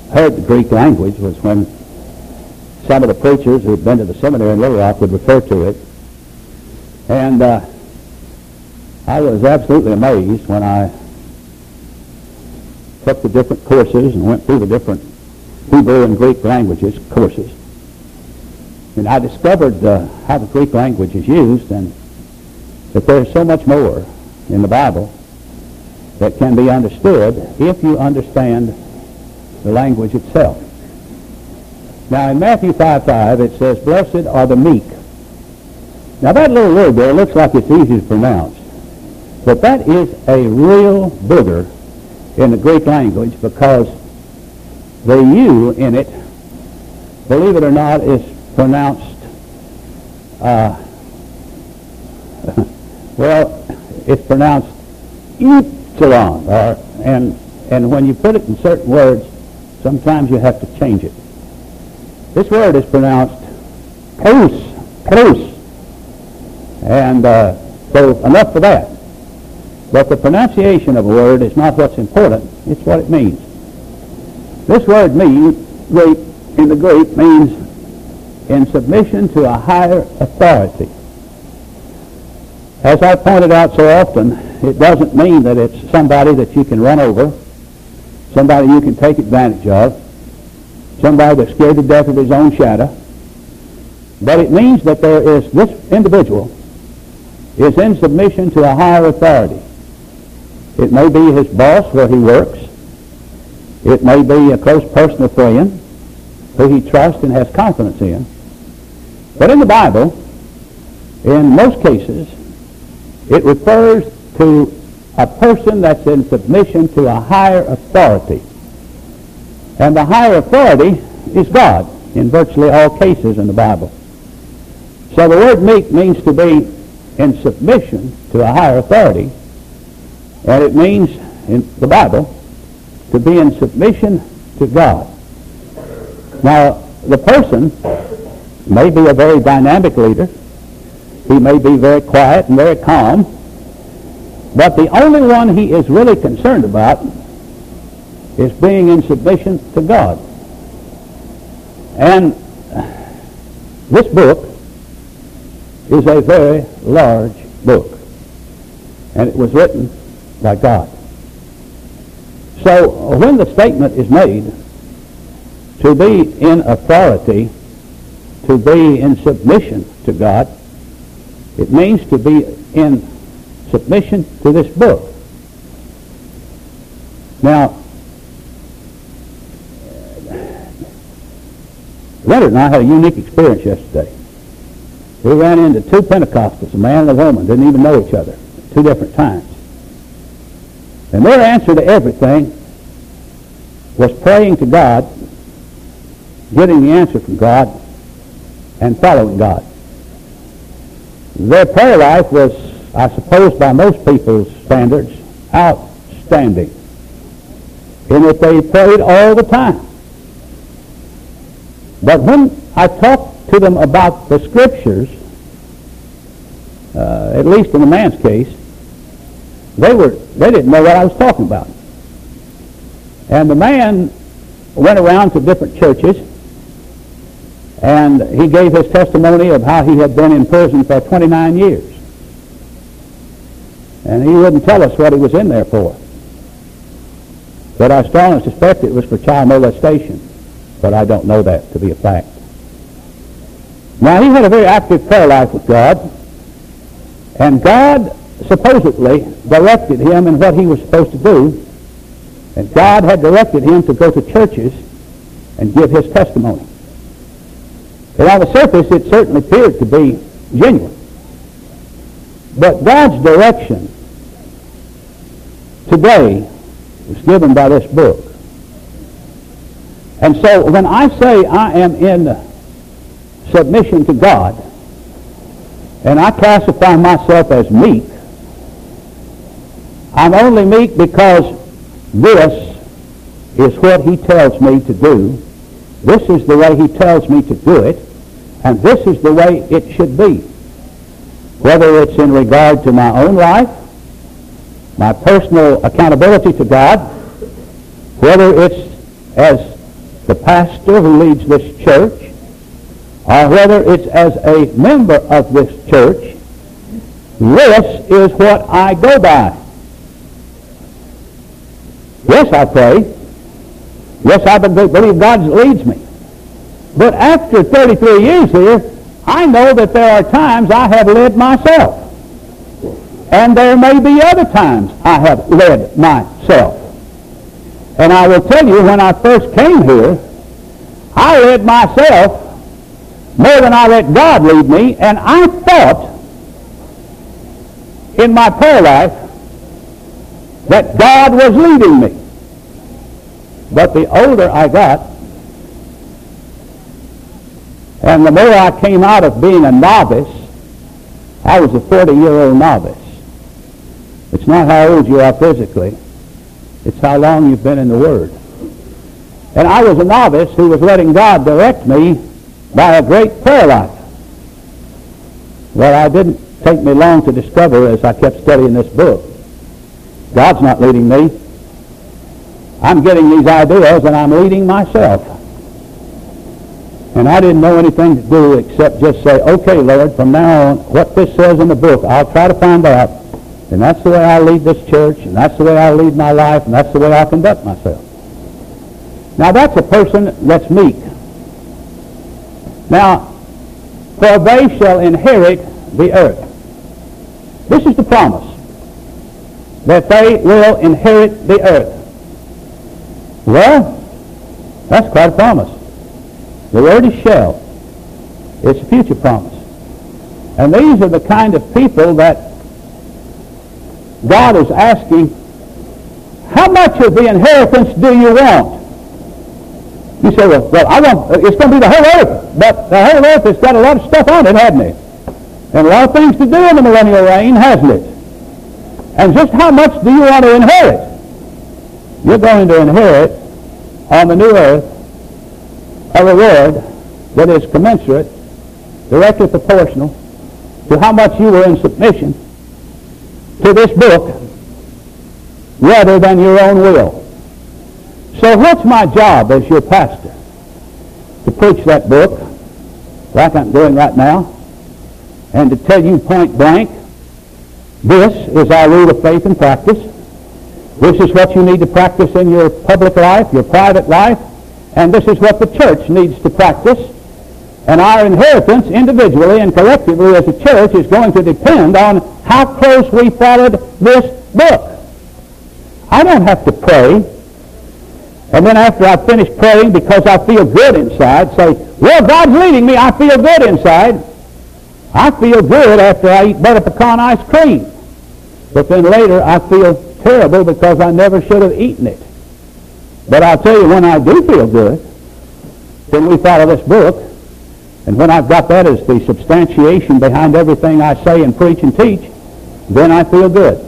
heard the Greek language was when some of the preachers who had been to the seminary in Little Rock would refer to it. And I was absolutely amazed when I took the different courses and went through the different Hebrew and Greek languages courses. And I discovered how the Greek language is used, and that there's so much more in the Bible that can be understood if you understand the language itself. Now in Matthew 5:5 it says, "Blessed are the meek." Now that little word there looks like it's easy to pronounce, but that is a real booger in the Greek language, because the U in it, believe it or not, is pronounced, well, it's pronounced Ypsilon, and when you put it in certain words, sometimes you have to change it. This word is pronounced Prus, and so enough for that. But the pronunciation of a word is not what's important, it's what it means. This word in the Greek means in submission to a higher authority. As I pointed out so often, it doesn't mean that it's somebody that you can run over, somebody you can take advantage of, somebody that's scared to death of his own shadow. But it means that this individual is in submission to a higher authority. It may be his boss where he works. It may be a close personal friend who he trusts and has confidence in. But in the Bible, in most cases, it refers to a person that's in submission to a higher authority. And the higher authority is God in virtually all cases in the Bible. So the word meek means to be in submission to a higher authority, and it means in the Bible to be in submission to God. Now, the person may be a very dynamic leader. He may be very quiet and very calm, but the only one he is really concerned about is being in submission to God. And this book is a very large book, and it was written by God. So when the statement is made to be in authority, to be in submission to God, it means to be in submission to this book. Now, Leonard and I had a unique experience yesterday. We ran into two Pentecostals, a man and a woman, didn't even know each other, at two different times. And their answer to everything was praying to God, getting the answer from God, and following God. Their prayer life was, I suppose by most people's standards, outstanding, in that they prayed all the time. But when I talked to them about the Scriptures, at least in the man's case, they didn't know what I was talking about. And the man went around to different churches, and he gave his testimony of how he had been in prison for 29 years. And he wouldn't tell us what he was in there for. But I strongly suspect it was for child molestation. But I don't know that to be a fact. Now, he had a very active prayer life with God, and God supposedly directed him in what he was supposed to do, and God had directed him to go to churches and give his testimony. And on the surface, it certainly appeared to be genuine. But God's direction today was given by this book. And so when I say I am in submission to God, and I classify myself as meek, I'm only meek because this is what he tells me to do. This is the way he tells me to do it, and this is the way it should be. Whether it's in regard to my own life, my personal accountability to God, whether it's as the pastor who leads this church, or whether it's as a member of this church, this is what I go by. Yes, I pray. Yes, I believe God leads me. But after 33 years here, I know that there are times I have led myself. And there may be other times I have led myself. And I will tell you, when I first came here, I led myself more than I let God lead me, and I thought in my prayer life that God was leading me. But the older I got, and the more I came out of being a novice, I was a 40-year-old novice. It's not how old you are physically. It's how long you've been in the Word. And I was a novice who was letting God direct me by a great prayer life. Well, it didn't take me long to discover as I kept studying this book. God's not leading me. I'm getting these ideas and I'm leading myself. And I didn't know anything to do except just say, okay, Lord, from now on, what this says in the book, I'll try to find out. And that's the way I lead this church, and that's the way I lead my life, and that's the way I conduct myself. Now, that's a person that's meek. Now, for they shall inherit the earth. This is the promise, that they will inherit the earth. Well, that's quite a promise. The word is shall. It's a future promise. And these are the kind of people that God is asking, how much of the inheritance do you want? You say, well, I want, it's going to be the whole earth. But the whole earth has got a lot of stuff on it, hasn't it? And a lot of things to do in the millennial reign, hasn't it? And just how much do you want to inherit? You're going to inherit on the new earth a reward that is commensurate, directly proportional to how much you were in submission to this book rather than your own will. So what's my job as your pastor? To preach that book like I'm doing right now, and to tell you point blank, this is our rule of faith and practice. This is what you need to practice in your public life, your private life, and this is what the church needs to practice. And our inheritance individually and collectively as a church is going to depend on how close we followed this book. I don't have to pray, and then after I finish praying because I feel good inside, say, well, God's leading me, I feel good inside. I feel good after I eat butter pecan ice cream. But then later I feel terrible because I never should have eaten it. But I'll tell you, when I do feel good, then we follow this book, and when I've got that as the substantiation behind everything I say and preach and teach, then I feel good.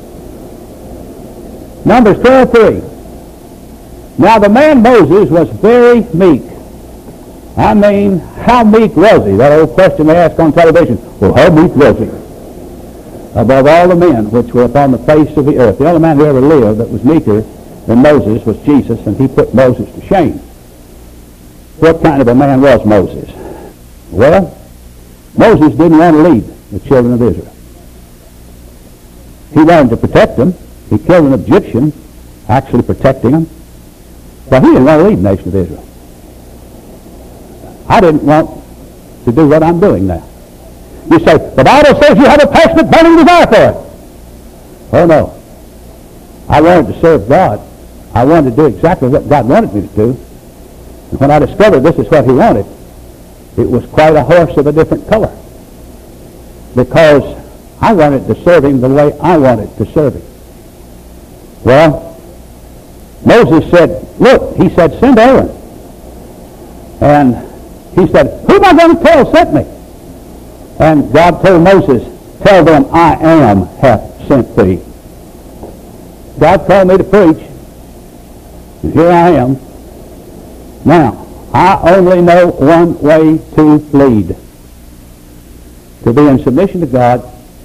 Numbers 12:3. Now the man Moses was very meek. I mean, how meek was he? That old question they ask on television. Well, how meek was he? Above all the men which were upon the face of the earth. The only man who ever lived that was meeker than Moses was Jesus, and he put Moses to shame. What kind of a man was Moses? Well, Moses didn't want to lead the children of Israel. He wanted to protect them. He killed an Egyptian, actually protecting them. But he didn't want to lead the nation of Israel. I didn't want to do what I'm doing now. You say, the Bible says you have a passionate, burning desire for it. Oh, no. I wanted to serve God. I wanted to do exactly what God wanted me to do. And when I discovered this is what he wanted, it was quite a horse of a different color. Because I wanted to serve him the way I wanted to serve him. Well, Moses said, look, he said, send Aaron. And he said, who am I going to tell sent me? And God told Moses, tell them I am hath sent thee. God called me to preach, and here I am. Now, I only know one way to lead. To be in submission to God.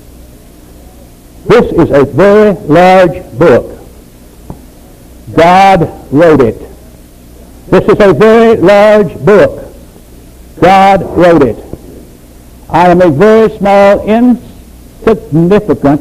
This is a very large book. God wrote it. This is a very large book. God wrote it. I am a very small, insignificant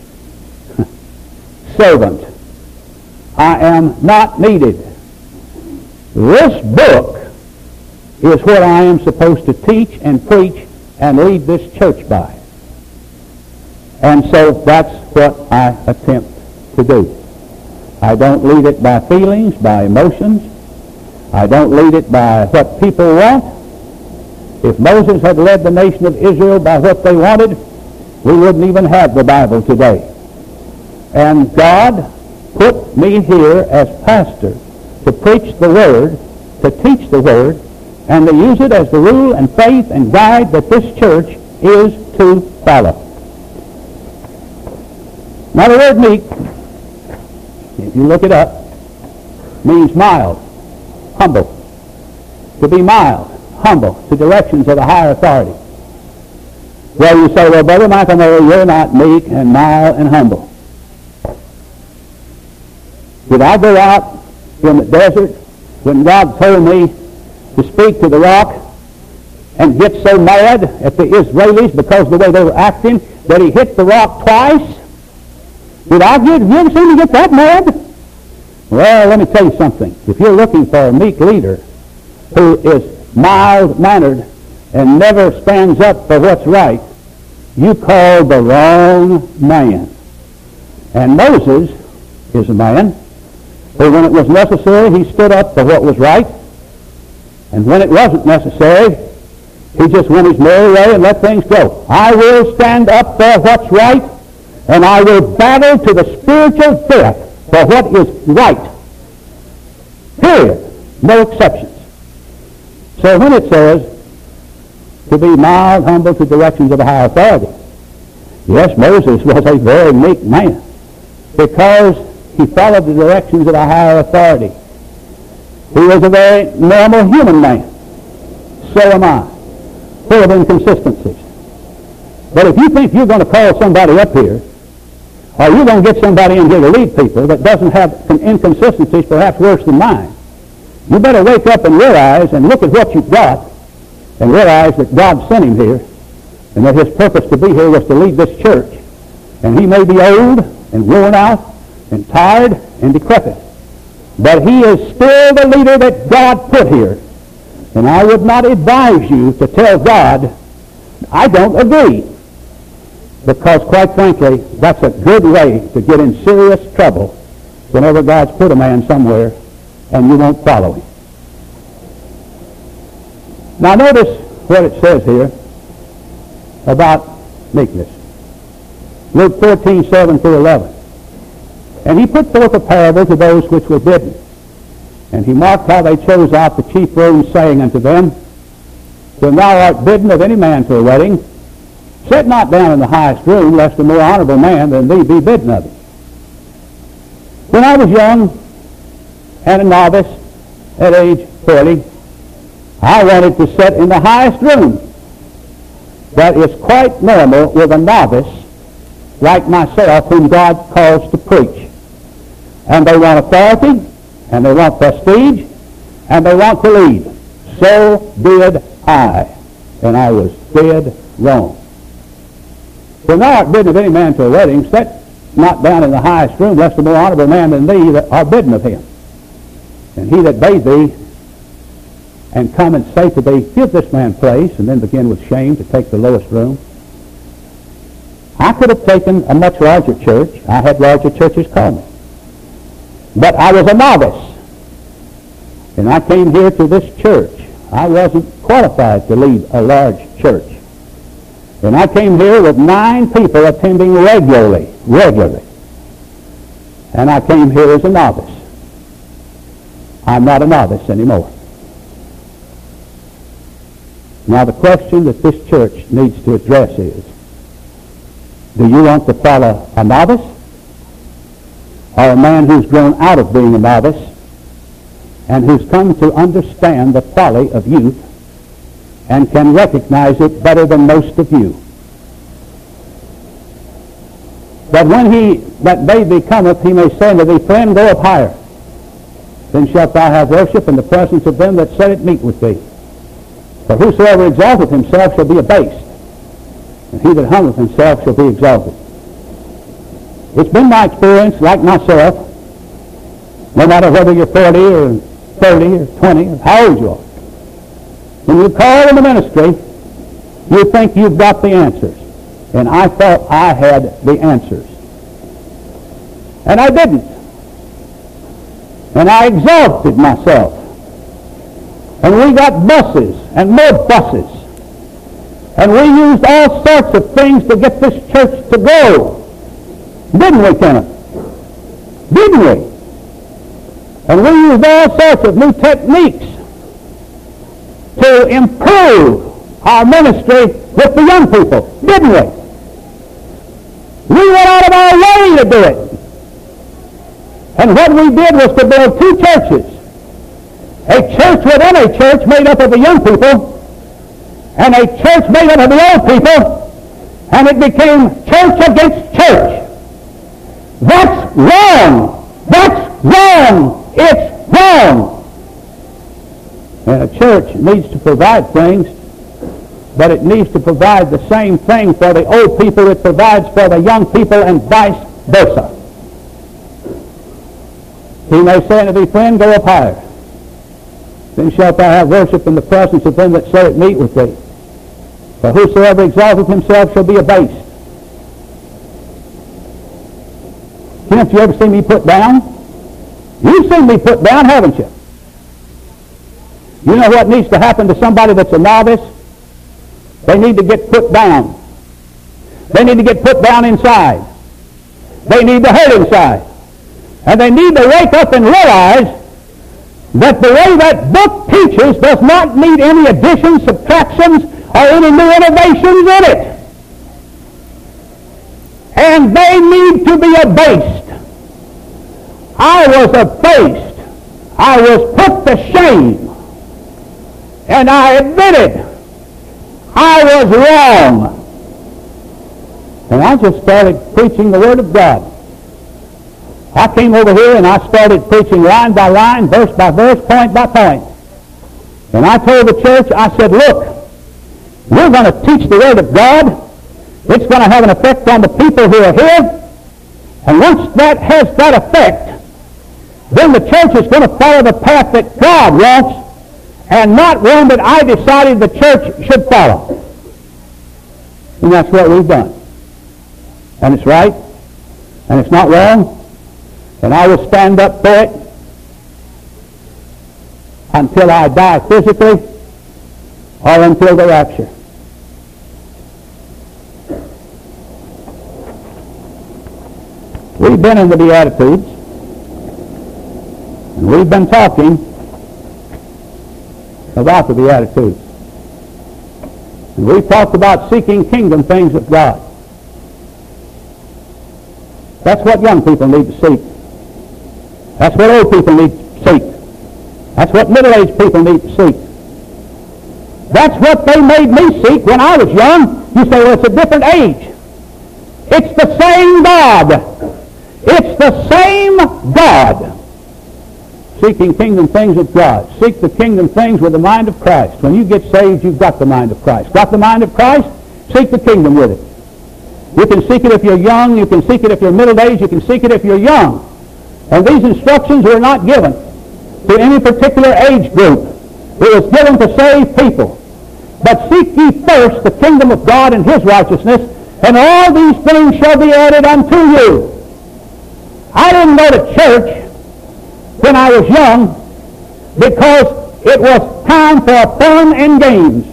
servant. I am not needed. This book is what I am supposed to teach and preach and lead this church by. And so that's what I attempt to do. I don't lead it by feelings, by emotions. I don't lead it by what people want. If Moses had led the nation of Israel by what they wanted, we wouldn't even have the Bible today. And God put me here as pastor to preach the Word, to teach the Word, and to use it as the rule and faith and guide that this church is to follow. Now the word meek, if you look it up, means mild, humble. To be mild, humble, to directions of a higher authority. Well, you say, well, Brother Michael, no, you're not meek and mild and humble. Did I go out in the desert when God told me to speak to the rock and get so mad at the Israelis because of the way they were acting that he hit the rock twice? Did I get, you ever seen me get that mad? Well, let me tell you something. If you're looking for a meek leader who is mild-mannered and never stands up for what's right, you called the wrong man. And Moses is a man who, when it was necessary, he stood up for what was right. And when it wasn't necessary, he just went his merry way and let things go. I will stand up for what's right, and I will battle to the spiritual death for what is right. Period. No exceptions. So when it says to be mild, humble to directions of a high authority, yes, Moses was a very meek man because he followed the directions of a higher authority. He was a very normal human man. So am I. Full of inconsistencies. But if you think you're going to call somebody up here, or you're going to get somebody in here to lead people that doesn't have some inconsistencies perhaps worse than mine, you better wake up and realize and look at what you've got and realize that God sent him here and that his purpose to be here was to lead this church. And he may be old and worn out and tired and decrepit, but he is still the leader that God put here. And I would not advise you to tell God, I don't agree. Because, quite frankly, that's a good way to get in serious trouble whenever God's put a man somewhere and you won't follow him. Now notice what it says here about meekness. Luke 14:7-11. And he put forth a parable to those which were bidden. And he marked how they chose out the chief rooms, saying unto them, When thou art bidden of any man to a wedding, sit not down in the highest room, lest a more honorable man than thee be bidden of it. When I was young and a novice at age 40, I wanted to sit in the highest room. That is quite normal with a novice like myself whom God calls to preach. And they want authority, and they want prestige, and they want to lead. So did I, and I was dead wrong. When thou art bidden of any man to a wedding, sit not down in the highest room, lest a more honorable man than thee that are bidden of him. And he that bade thee, and come and say to thee, Give this man place, and then begin with shame to take the lowest room. I could have taken a much larger church. I had larger churches call me. But I was a novice. And I came here to this church. I wasn't qualified to lead a large church. And I came here with 9 people attending regularly. And I came here as a novice. I'm not a novice anymore. Now the question that this church needs to address is, do you want to follow a novice or a man who's grown out of being a novice and who's come to understand the folly of youth and can recognize it better than most of you? That when that baby cometh, he may say unto thee, Friend, go up higher. then shalt thou have worship in the presence of them that set at meat with thee. For whosoever exalteth himself shall be abased, and he that humbleth himself shall be exalted. It's been my experience, like myself, no matter whether you're 40 or 30 or 20 or how old you are, when you call in the ministry, you think you've got the answers. And I thought I had the answers. And I didn't. And I exalted myself. And we got buses and more buses. And we used all sorts of things to get this church to grow. Didn't we, Kenneth? Didn't we? And we used all sorts of new techniques to improve our ministry with the young people. Didn't we? We went out of our way to do it. And what we did was to build two churches. A church within a church made up of the young people, and a church made up of the old people, and it became church against church. That's wrong. That's wrong. It's wrong. And a church needs to provide things, but it needs to provide the same thing for the old people it provides for the young people, and vice versa. He may say unto thee, friend, go up higher. Then shalt thou have worship in the presence of them that sit at meat with thee. For whosoever exalteth himself shall be abased. Haven't you ever seen me put down? You've seen me put down, haven't you? You know what needs to happen to somebody that's a novice? They need to get put down. They need to get put down inside. They need to hurt inside. And they need to wake up and realize that the way that book teaches does not need any additions, subtractions, or any new innovations in it. And they need to be abased. I was abased. I was put to shame. And I admitted I was wrong. And I just started preaching the Word of God. I came over here and I started preaching line by line, verse by verse, point by point. And I told the church, I said, look, we're going to teach the Word of God. It's going to have an effect on the people who are here. And once that has that effect, then the church is going to follow the path that God wants, and not one that I decided the church should follow. And that's what we've done. And it's right, and it's not wrong, and I will stand up for it until I die physically or until the rapture. We've been in the Beatitudes, and we've been talking about the Beatitudes. And we've talked about seeking kingdom things with God. That's what young people need to seek. That's what old people need to seek. That's what middle-aged people need to seek. That's what they made me seek when I was young. You say, well, it's a different age. It's the same God. It's the same God. Seeking kingdom things with God. Seek the kingdom things with the mind of Christ. When you get saved, you've got the mind of Christ. Got the mind of Christ? Seek the kingdom with it. You can seek it if you're young. You can seek it if you're middle-aged. You can seek it if you're young. And these instructions were not given to any particular age group. It was given to save people. But seek ye first the kingdom of God and His righteousness, and all these things shall be added unto you. I didn't go to church when I was young because it was time for fun and games.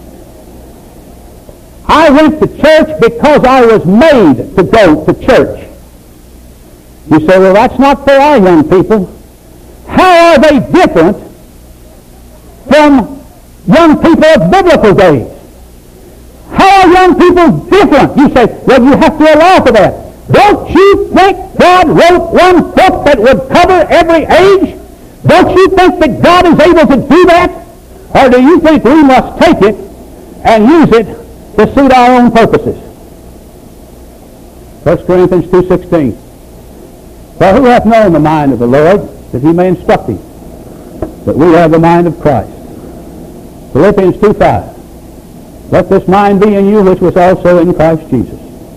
I went to church because I was made to go to church. You say, well, that's not for our young people. How are they different from young people of biblical days? How are young people different? You say, well, you have to allow for that. Don't you think God wrote one book that would cover every age? Don't you think that God is able to do that? Or do you think we must take it and use it to suit our own purposes? 1 Corinthians 2:16. For who hath known the mind of the Lord, that he may instruct him? that we have the mind of Christ. Philippians 2:5. Let this mind be in you which was also in Christ Jesus.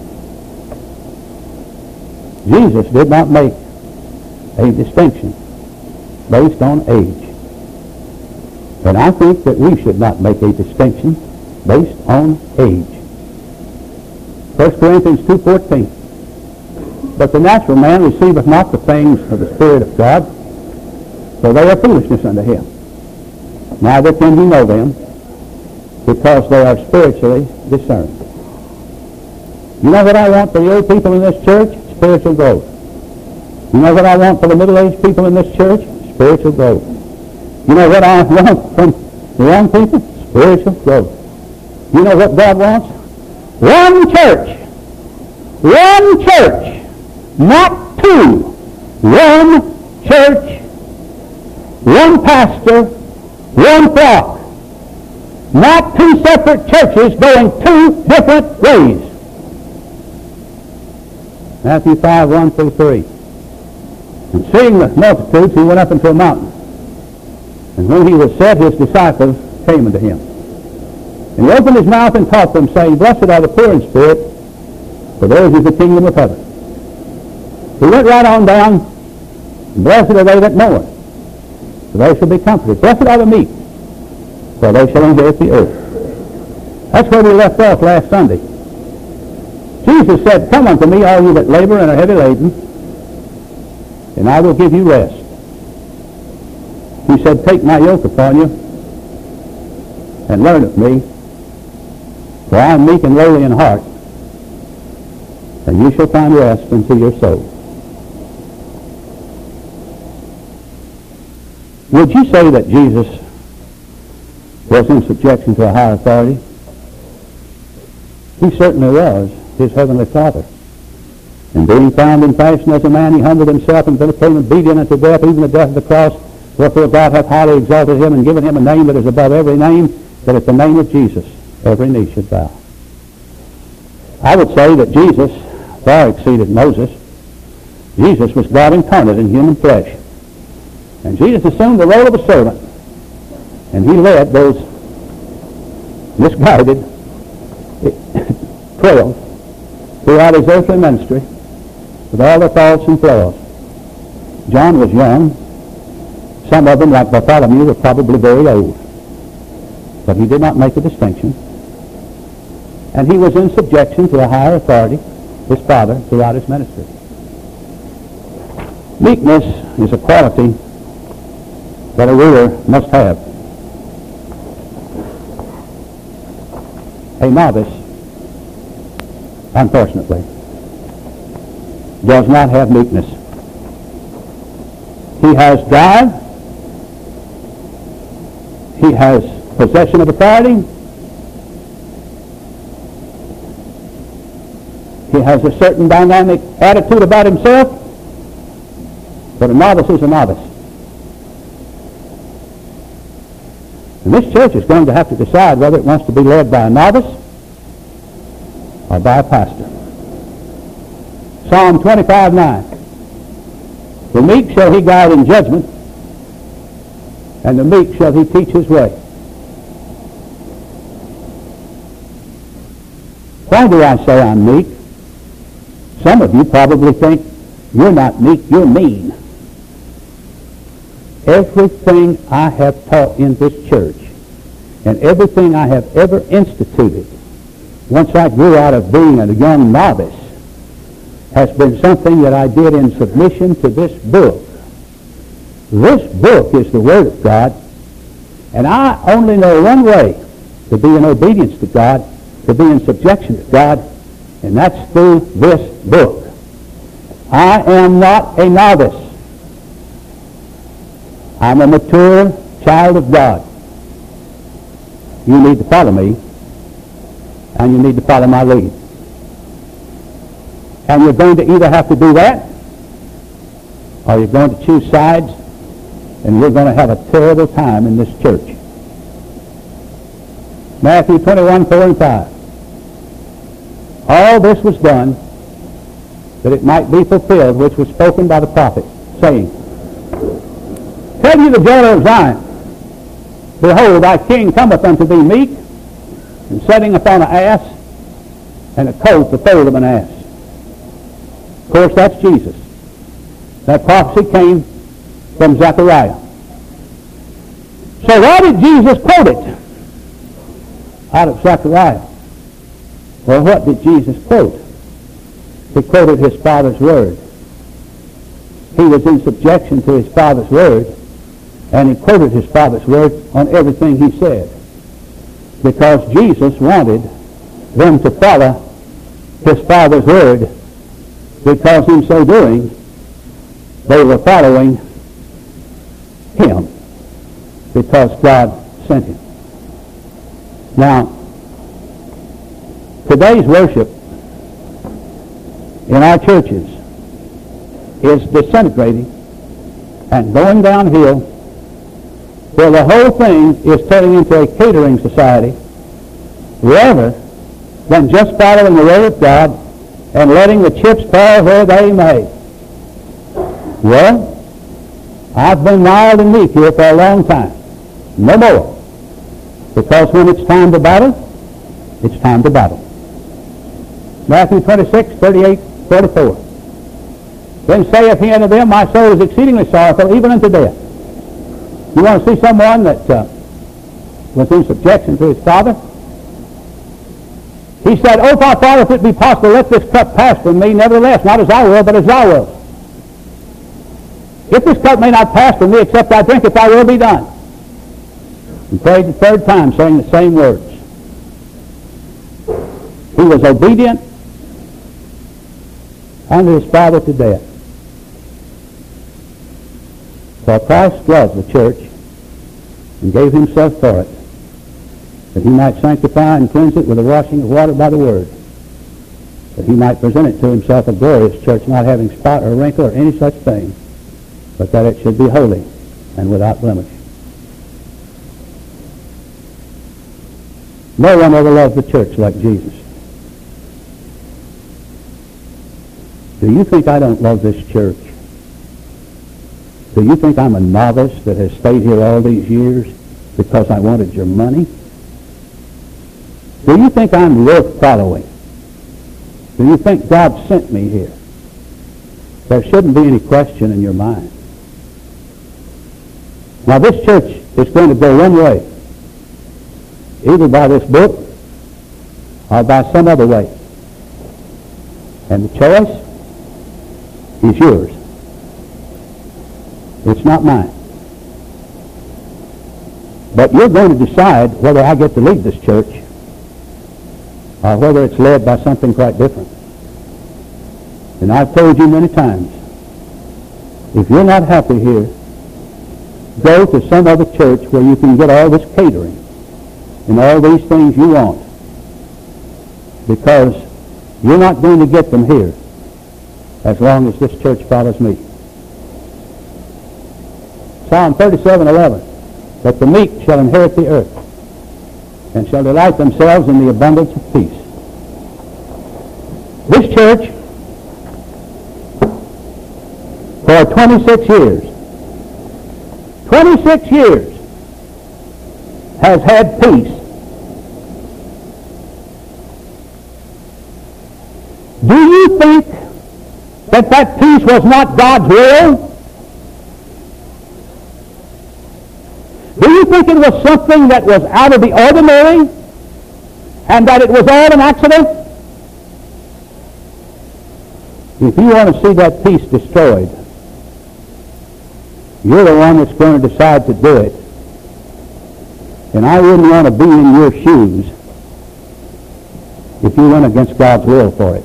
Jesus did not make a distinction based on age. And I think that we should not make a distinction based on age. 1 Corinthians 2:14. But the natural man receiveth not the things of the Spirit of God, for they are foolishness unto him. Neither can he know them, because they are spiritually discerned. You know what I want for the old people in this church? Spiritual growth. You know what I want for the middle-aged people in this church? Spiritual growth. You know what I want from the young people? Spiritual growth. You know what God wants? One church. One church. Not two. One church. One pastor. One flock. Not two separate churches going two different ways. Matthew 5:1-3. And seeing the multitudes, he went up into a mountain. And when he was set, his disciples came unto him. And he opened his mouth and taught them, saying, Blessed are the poor in spirit, for theirs is the kingdom of heaven. He went right on down, and blessed are they that mourn, for they shall be comforted. Blessed are the meek, for they shall inherit the earth. That's where we left off last Sunday. Jesus said, Come unto me, all you that labor and are heavy laden, and I will give you rest. He said, Take my yoke upon you, and learn of me, for I am meek and lowly in heart, and you shall find rest unto your soul. Would you say that Jesus was in subjection to a higher authority? He certainly was, his heavenly Father. And being found in fashion as a man, he humbled himself and became obedient unto death, even the death of the cross. Wherefore God hath highly exalted him and given him a name that is above every name, that at the name of Jesus every knee should bow. I would say that Jesus far exceeded Moses. Jesus was God incarnate in human flesh. And Jesus assumed the role of a servant. And he led those misguided 12 throughout his earthly ministry with all their faults and flaws. John was young. Some of them, like Bartholomew, were probably very old. But he did not make a distinction. And he was in subjection to a higher authority, his Father, throughout his ministry. Meekness is a quality that a ruler must have. A novice, unfortunately, does not have meekness. He has drive. He has possession of authority. He has a certain dynamic attitude about himself. But a novice is a novice. And this church is going to have to decide whether it wants to be led by a novice or by a pastor. Psalm 25:9. The meek shall he guide in judgment, and the meek shall he teach his way. Why do I say I'm meek? Some of you probably think you're not meek, you're mean. Everything I have taught in this church and everything I have ever instituted once I grew out of being a young novice has been something that I did in submission to this book. This book is the Word of God, and I only know one way to be in obedience to God, to be in subjection to God, and that's through this book. I am not a novice. I'm a mature child of God. You need to follow me, and you need to follow my lead. And you're going to either have to do that, or you're going to choose sides, and we're going to have a terrible time in this church. Matthew 21:4-5. All this was done that it might be fulfilled which was spoken by the prophet, saying, Tell you the jailer of Zion, behold, thy king cometh unto thee meek, and sitting upon an ass, and a colt the foal of an ass. Of course, that's Jesus. That prophecy came from Zechariah. So why did Jesus quote it out of Zechariah? Well, what did Jesus quote? He quoted his Father's word. He was in subjection to his Father's word, and he quoted his Father's word on everything he said, because Jesus wanted them to follow his Father's word, because in so doing they were following him, because God sent him. Now, today's worship in our churches is disintegrating and going downhill, where the whole thing is turning into a catering society rather than just following the Word of God and letting the chips fall where they may. Well, I've been mild and meek here for a long time. No more. Because when it's time to battle, it's time to battle. Matthew 26, 38, 44. Then saith he unto them, my soul is exceedingly sorrowful, even unto death. You want to see someone that was in subjection to his Father? He said, O my Father, if it be possible, let this cup pass from me, nevertheless, not as I will, but as thou wilt. If this cup may not pass from me, except I drink it, thy will be done. He prayed the third time, saying the same words. He was obedient unto his Father to death. For Christ loved the church and gave himself for it, that he might sanctify and cleanse it with the washing of water by the word, that he might present it to himself a glorious church, not having spot or wrinkle or any such thing, but that it should be holy and without blemish. No one ever loved the church like Jesus. Do you think I don't love this church? Do you think I'm a novice that has stayed here all these years because I wanted your money? Do you think I'm worth following? Do you think God sent me here? There shouldn't be any question in your mind. Now this church is going to go one way, either by this book or by some other way. And the choice is yours. It's not mine. But you're going to decide whether I get to lead this church or whether it's led by something quite different. And I've told you many times, if you're not happy here, go to some other church where you can get all this catering and all these things you want, because you're not going to get them here as long as this church follows me. Psalm 37:11, that the meek shall inherit the earth and shall delight themselves in the abundance of peace. This church, for 26 years, has had peace. Do you think that that peace was not God's will? Do you think it was something that was out of the ordinary and that it was all an accident? If you want to see that peace destroyed, you're the one that's going to decide to do it. And I wouldn't want to be in your shoes if you went against God's will for it.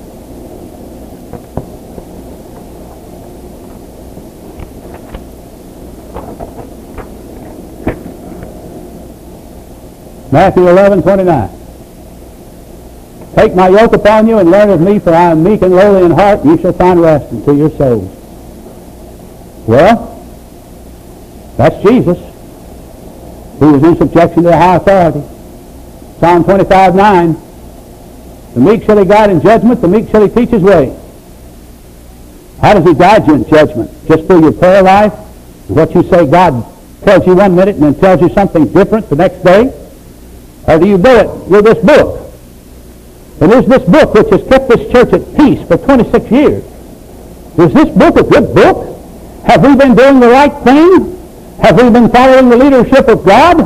Matthew 11:29. Take my yoke upon you and learn of me, for I am meek and lowly in heart, and you shall find rest unto your souls. Well, that's Jesus. He was in subjection to a high authority. Psalm 25:9. The meek shall he guide in judgment, the meek shall he teach his way. How does he guide you in judgment? Just through your prayer life? What you say God tells you one minute and then tells you something different the next day? Or do you do it with this book? And is this book which has kept this church at peace for 26 years? Is this book a good book? Have we been doing the right thing? Have we been following the leadership of God?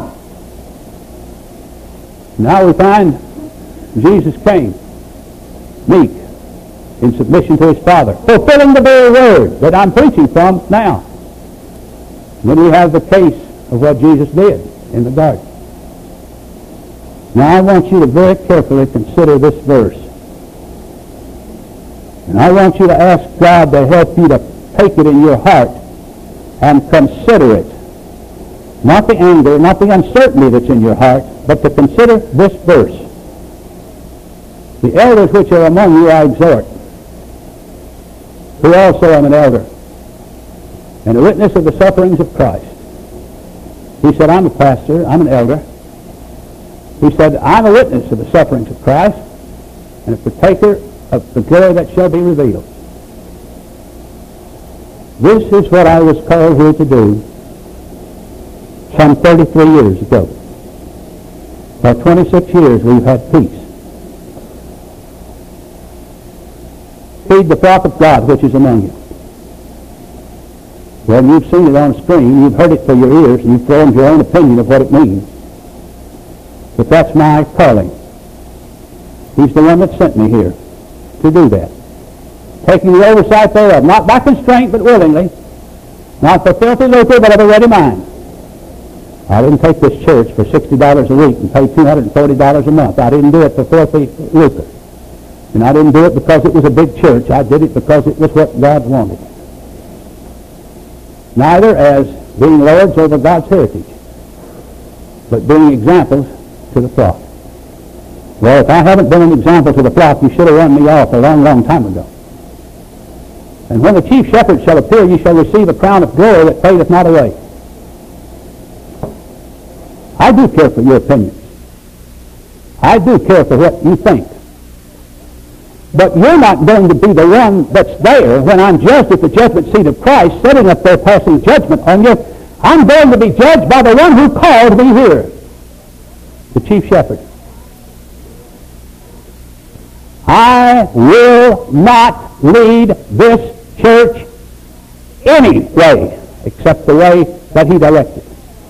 Now we find Jesus came, meek, in submission to his Father, fulfilling the very word that I'm preaching from now. And then we have the case of what Jesus did in the garden. Now I want you to very carefully consider this verse. And I want you to ask God to help you to take it in your heart and consider it. Not the anger, not the uncertainty that's in your heart, but to consider this verse. The elders which are among you I exhort, who also am an elder, and a witness of the sufferings of Christ. He said, I'm a pastor, I'm an elder. He said, I'm a witness of the sufferings of Christ, and a partaker of the glory that shall be revealed. This is what I was called here to do some 33 years ago. For 26 years we've had peace. Feed the flock of God which is among you. Well, you've seen it on the screen, you've heard it for your ears, and you've formed your own opinion of what it means. But that's my calling. He's the one that sent me here to do that. Taking the oversight thereof, not by constraint, but willingly, not for filthy lucre, but of a ready mind. I didn't take this church for $60 a week and pay $240 a month. I didn't do it for filthy lucre. And I didn't do it because it was a big church. I did it because it was what God wanted. Neither as being lords over God's heritage, but being examples to the flock. Well, if I haven't been an example to the flock, you should have run me off a long, long time ago. And when the chief shepherd shall appear, you shall receive a crown of glory that fadeth not away. I do care for your opinions. I do care for what you think. But you're not going to be the one that's there when I'm judged at the judgment seat of Christ, sitting up there passing judgment on you. I'm going to be judged by the one who called me here, the chief shepherd. I will not lead this church any way except the way that he directed.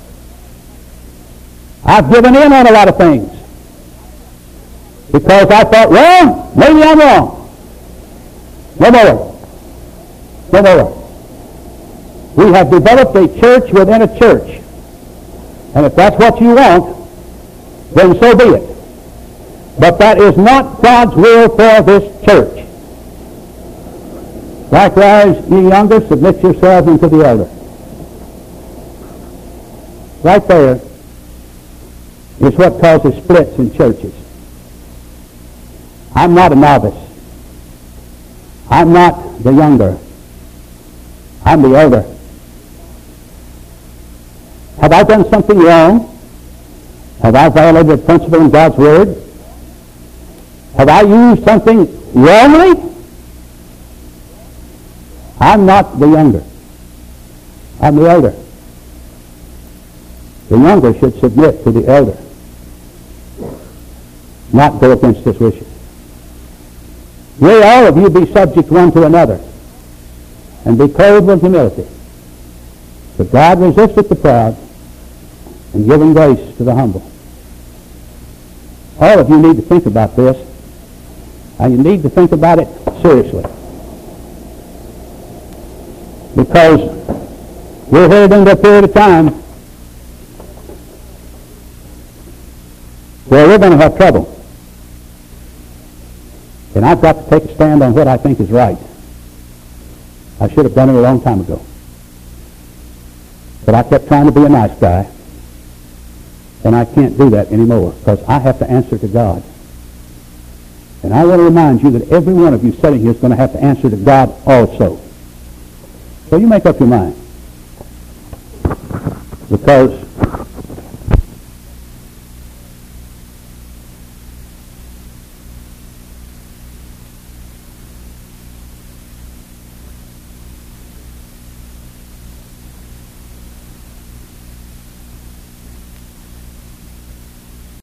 I've given in on a lot of things because I thought, well, maybe I'm wrong. No more. No more. We have developed a church within a church. And if that's what you want, then so be it. But that is not God's will for this church. Likewise, ye younger, submit yourselves unto the elder. Right there is what causes splits in churches. I'm not a novice. I'm not the younger. I'm the elder. Have I done something wrong? Have I violated a principle in God's Word? Have I used something wrongly? I'm not the younger. I'm the elder. The younger should submit to the elder, not go against his wishes. Yea, all of you be subject one to another, and be clothed with humility. For God resisteth the proud, and giving grace to the humble. All of you need to think about this, and you need to think about it seriously. Because we're headed into a period of time where we're going to have trouble. And I've got to take a stand on what I think is right. I should have done it a long time ago. But I kept trying to be a nice guy. And I can't do that anymore because I have to answer to God. And I want to remind you that every one of you sitting here is going to have to answer to God also. So you make up your mind. Because